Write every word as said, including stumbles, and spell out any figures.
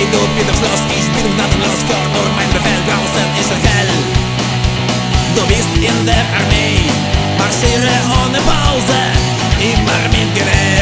du bist im Schloss, ich bin gnadenlos, doch nur mein Befehl draußen ist schon hell. Du bist in der Armee, marschiere ohne Pause, immer mit Gerät.